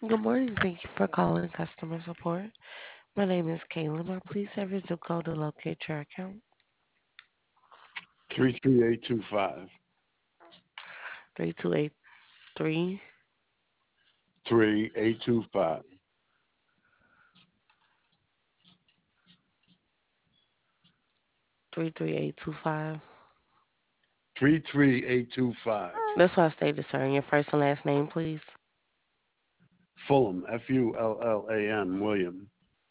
Good morning. Thank you for calling customer support. My name is Kaylin. May I please have your zip code to locate your account? 33825. 3283 3825. 33825. 33825. That's why I stated, sir. And your first and last name, please. Fulham, Fullam, William,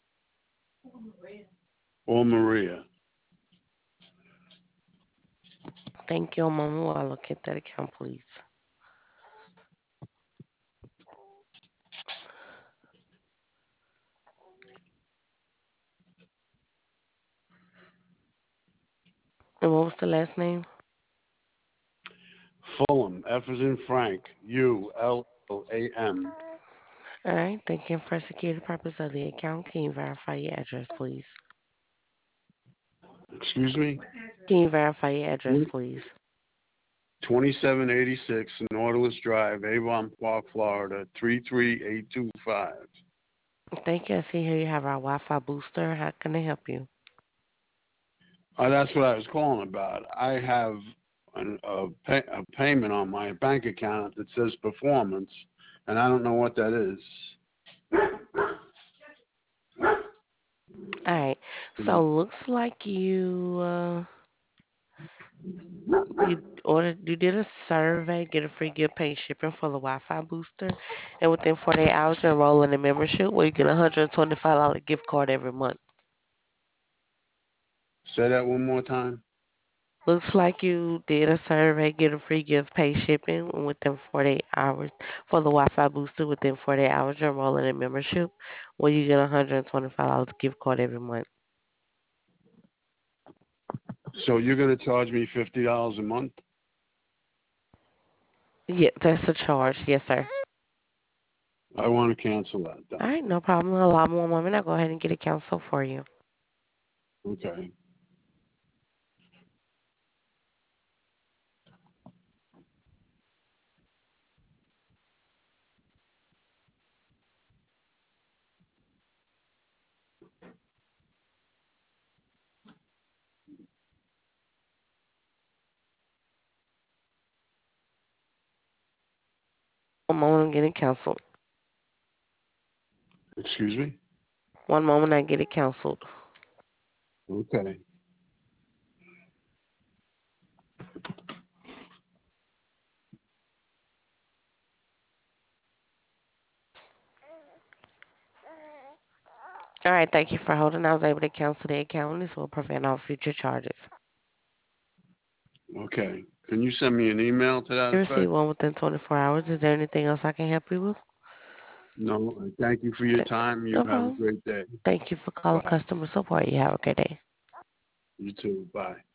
or Maria. Thank you. A moment while I look at that account, please. And what was the last name? Fulham, F is in Frank, Ullam. All right. Thank you. For security purpose of the account, can you verify your address, please? Excuse me? Can you verify your address, please? 2786 Nautilus Drive, Avon Park, Florida, 33825. Thank you. I see here you have our Wi-Fi booster. How can I help you? That's what I was calling about. I have a payment on my bank account that says performance, and I don't know what that is. All right. So looks like you did a survey, get a free gift pay shipping for the Wi-Fi booster, and within 48 hours you enroll in a membership where you get a $125 gift card every month. Say that one more time. Looks like you did a survey, get a free gift pay shipping and within 48 hours for the Wi-Fi booster. Within 48 hours you enroll in a membership where you get a $125 gift card every month. So you're going to charge me $50 a month? Yeah, that's a charge. Yes, sir. I want to cancel that All then. right, no problem. Allow me one moment. I'll go ahead and get it canceled for you. Okay. One moment, I'm getting canceled. Excuse me? One moment, I get it canceled. Okay. All right, thank you for holding. I was able to cancel the account. This will prevent all future charges. Okay. Can you send me an email to that You receive effect? one within 24 hours. Is there anything else I can help you with? No. Thank you for your Okay, time. no You have a problem. great day. Thank you for calling Bye. customer support. You have a good day. You too. Bye.